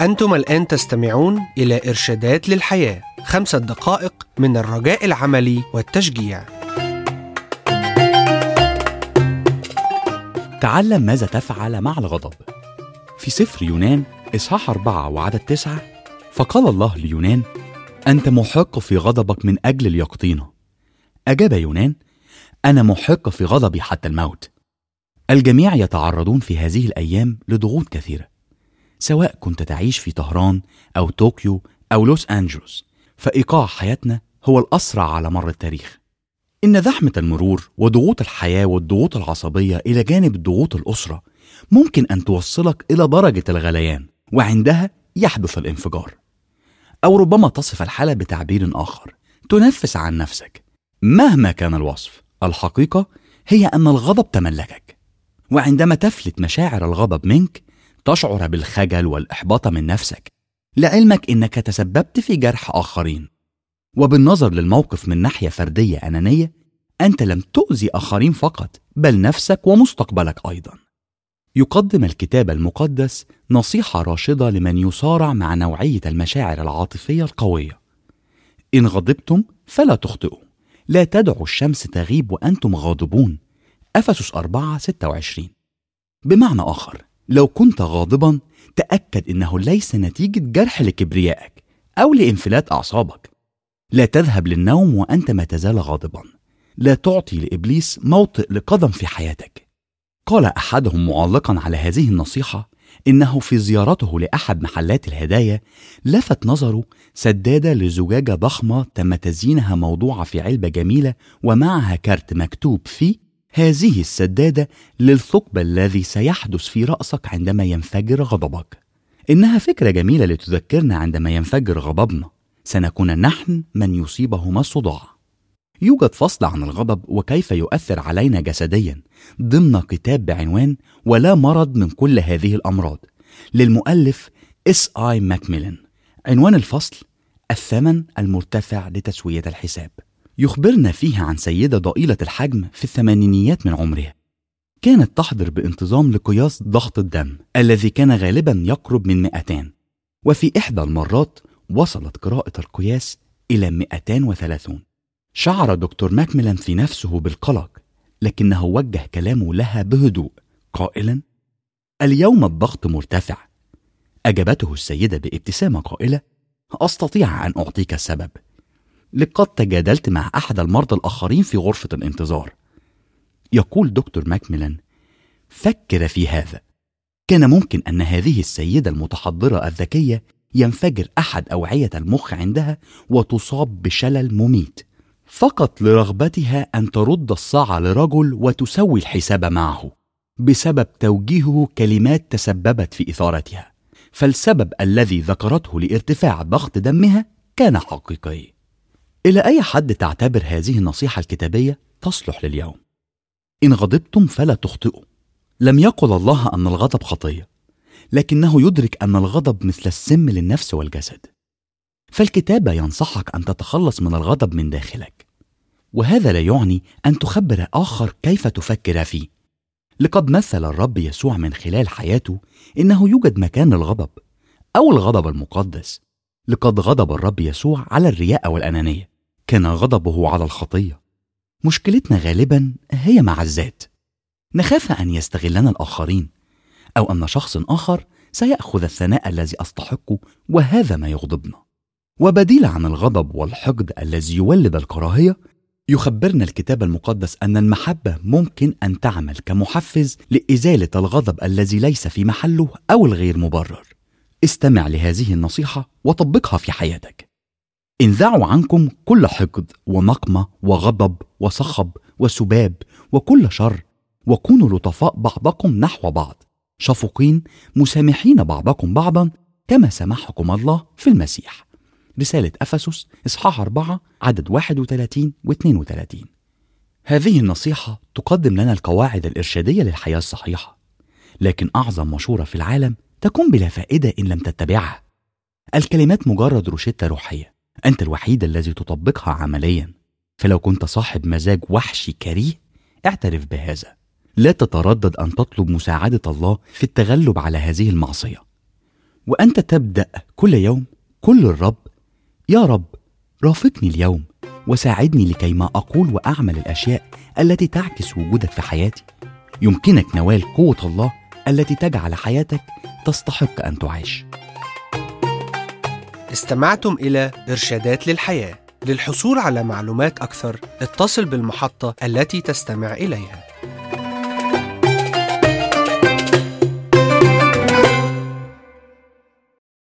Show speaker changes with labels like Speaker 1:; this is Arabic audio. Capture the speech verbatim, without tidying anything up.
Speaker 1: أنتم الآن تستمعون إلى إرشادات للحياة، خمسة دقائق من الرجاء العملي والتشجيع.
Speaker 2: تعلم ماذا تفعل مع الغضب. في سفر يونان إصحاح أربعة وعدد تسعة، فقال الله ليونان: أنت محق في غضبك من أجل اليقطينة. أجاب يونان: أنا محق في غضبي حتى الموت. الجميع يتعرضون في هذه الأيام لضغوط كثيرة، سواء كنت تعيش في طهران أو طوكيو أو لوس أنجلوس، فإيقاع حياتنا هو الأسرع على مر التاريخ. إن زحمة المرور وضغوط الحياة والضغوط العصبية إلى جانب ضغوط الأسرة ممكن أن توصلك إلى درجة الغليان، وعندها يحدث الانفجار. أو ربما تصف الحالة بتعبير آخر: تنفس عن نفسك. مهما كان الوصف، الحقيقة هي أن الغضب تملكك، وعندما تفلت مشاعر الغضب منك تشعر بالخجل والإحباط من نفسك، لعلمك إنك تسببت في جرح آخرين. وبالنظر للموقف من ناحية فردية أنانية، أنت لم تؤذي آخرين فقط، بل نفسك ومستقبلك أيضا. يقدم الكتاب المقدس نصيحة راشدة لمن يصارع مع نوعية المشاعر العاطفية القوية: إن غضبتم فلا تخطئوا، لا تدعوا الشمس تغيب وأنتم غاضبون. أفسس أربعة ستة وعشرين. بمعنى آخر، لو كنت غاضبا تأكد إنه ليس نتيجة جرح لكبريائك أو لانفلات أعصابك. لا تذهب للنوم وأنت ما تزال غاضبا. لا تعطي لإبليس موطئ لقدم في حياتك. قال أحدهم معلقا على هذه النصيحة إنه في زيارته لأحد محلات الهدايا لفت نظره سدادة لزجاجة ضخمة تم تزيينها موضوعة في علبة جميلة ومعها كارت مكتوب فيه: هذه السدادة للثقب الذي سيحدث في رأسك عندما ينفجر غضبك. إنها فكرة جميلة لتذكرنا عندما ينفجر غضبنا سنكون نحن من يصيبهما الصداع. يوجد فصل عن الغضب وكيف يؤثر علينا جسديا ضمن كتاب بعنوان ولا مرض من كل هذه الأمراض للمؤلف إس آي ماكميلان. عنوان الفصل: الثمن المرتفع لتسوية الحساب. يخبرنا فيه عن سيدة ضئيلة الحجم في الثمانينيات من عمرها، كانت تحضر بانتظام لقياس ضغط الدم الذي كان غالبا يقرب من مئتين، وفي إحدى المرات وصلت قراءة القياس إلى مئتين وثلاثين. شعر دكتور ماكميلان في نفسه بالقلق، لكنه وجه كلامه لها بهدوء قائلا: اليوم الضغط مرتفع. أجابته السيدة بابتسامة قائلة: أستطيع أن أعطيك السبب. لقد تجادلت مع أحد المرضى الآخرين في غرفة الانتظار. يقول دكتور ماكميلان: فكر في هذا، كان ممكن أن هذه السيدة المتحضرة الذكية ينفجر أحد أوعية المخ عندها وتصاب بشلل مميت، فقط لرغبتها أن ترد الصاع لرجل وتسوي الحساب معه بسبب توجيهه كلمات تسببت في إثارتها. فالسبب الذي ذكرته لارتفاع ضغط دمها كان حقيقي. إلى أي حد تعتبر هذه النصيحة الكتابية تصلح لليوم؟ إن غضبتم فلا تخطئوا. لم يقل الله أن الغضب خطية، لكنه يدرك أن الغضب مثل السم للنفس والجسد. فالكتاب ينصحك أن تتخلص من الغضب من داخلك، وهذا لا يعني أن تخبر آخر كيف تفكر فيه. لقد مثل الرب يسوع من خلال حياته إنه يوجد مكان للغضب أو الغضب المقدس. لقد غضب الرب يسوع على الرياء والأنانية، كان غضبه على الخطية. مشكلتنا غالبا هي مع الذات. نخاف أن يستغلنا الآخرين، أو أن شخص آخر سيأخذ الثناء الذي أستحقه، وهذا ما يغضبنا. وبديل عن الغضب والحقد الذي يولد الكراهية، يخبرنا الكتاب المقدس أن المحبة ممكن أن تعمل كمحفز لإزالة الغضب الذي ليس في محله أو الغير مبرر. استمع لهذه النصيحة وطبقها في حياتك. انزعوا عنكم كل حقد ونقمة وغضب وصخب وسباب وكل شر، وكونوا لطفاء بعضكم نحو بعض، شفقين مسامحين بعضكم بعضا كما سمحكم الله في المسيح. رسالة أفسس إصحاح أربعة عدد واحد وثلاثين واثنين وثلاثين. هذه النصيحة تقدم لنا القواعد الإرشادية للحياة الصحيحة، لكن أعظم مشورة في العالم تكون بلا فائدة إن لم تتبعها. الكلمات مجرد روشتة روحية، أنت الوحيد الذي تطبقها عمليا. فلو كنت صاحب مزاج وحشي كريه، اعترف بهذا. لا تتردد أن تطلب مساعدة الله في التغلب على هذه المعصية. وأنت تبدأ كل يوم كل الرب: يا رب رافقني اليوم وساعدني لكي ما أقول وأعمل الأشياء التي تعكس وجودك في حياتي. يمكنك نوال قوة الله التي تجعل حياتك تستحق أن تعيش.
Speaker 1: استمعتم إلى إرشادات للحياة. للحصول على معلومات أكثر اتصل بالمحطة التي تستمع إليها.